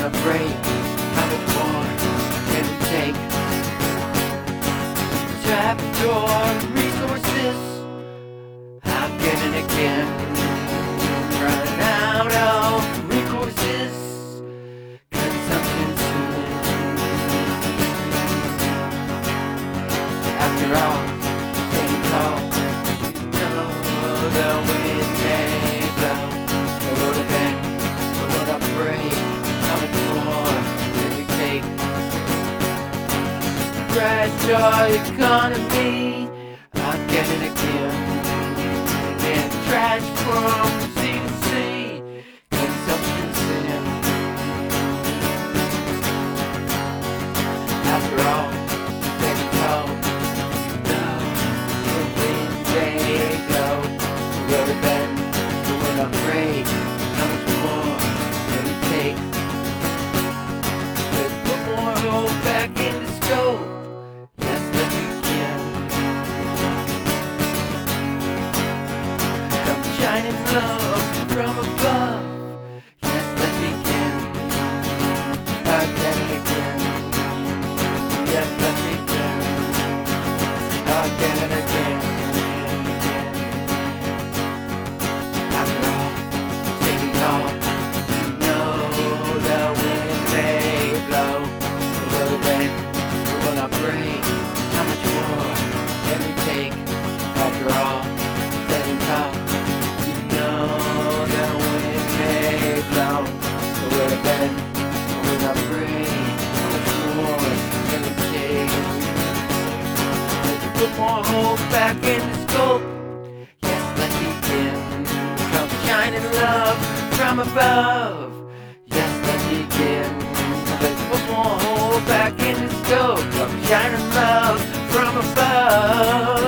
wanna break? How much more can we take? Trapdoor resources again and again, running out of recourses, consumption soon. After all, staying tall, you know the wind may blow. The road to bend, the road to break. How much more can we take? Fragile economy, again and again. And trash from sea to sea, consumption sin. After all, baby cold, you know the wind may blow. The road to bend, the wind to break. How much more can we take? Let's put more hope back in the scope. Yes, let's begin. Shining love from above. Yes, let's begin. Again and again. Yes, let's begin. Again and again. After all, taking all, you know the wind may blow. The road to bend, the will not break. How much more can we take? After all, standing tall. Put more hope back in the scope. Yes, let's begin. Come shining love from above. Yes, let's begin. Let's put more hope back in the scope. Come shining love from above.